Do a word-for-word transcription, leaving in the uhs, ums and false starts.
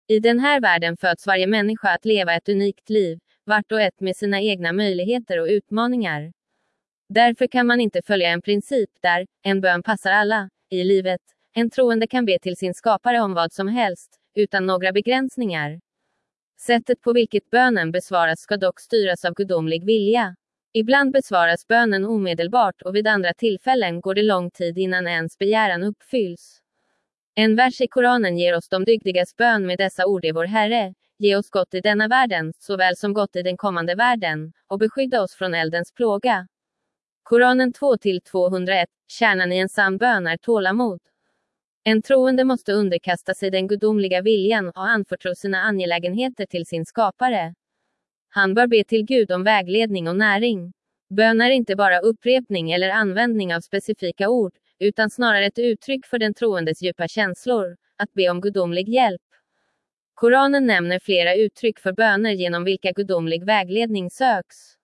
I den här världen föds varje människa att leva ett unikt liv, vart och ett med sina egna möjligheter och utmaningar. Därför kan man inte följa en princip där en bön passar alla i livet. En troende kan be till sin skapare om vad som helst, utan några begränsningar. Sättet på vilket bönen besvaras ska dock styras av gudomlig vilja. Ibland besvaras bönen omedelbart och vid andra tillfällen går det lång tid innan ens begäran uppfylls. En vers i Koranen ger oss de dygdigas bön med dessa ord: i vår Herre, ge oss gott i denna världen, såväl som gott i den kommande världen, och beskydda oss från eldens plåga. Koranen två till tvåhundraett, kärnan i en sann bön är tålamod. En troende måste underkasta sig den gudomliga viljan och anförtro sina angelägenheter till sin skapare. Han bör be till Gud om vägledning och näring. Bön är inte bara upprepning eller användning av specifika ord, utan snarare ett uttryck för den troendes djupa känslor, att be om gudomlig hjälp. Koranen nämner flera uttryck för böner genom vilka gudomlig vägledning söks.